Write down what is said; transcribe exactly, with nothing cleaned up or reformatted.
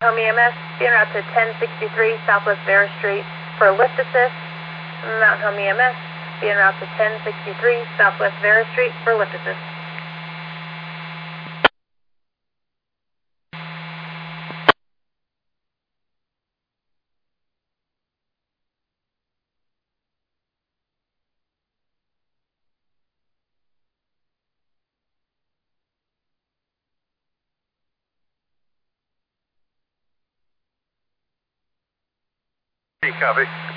Home E M S, be en route to ten sixty-three Southwest Vera Street for lift assist. Mountain Home E M S, be en route to ten sixty-three Southwest Vera Street for lift assist. Copy.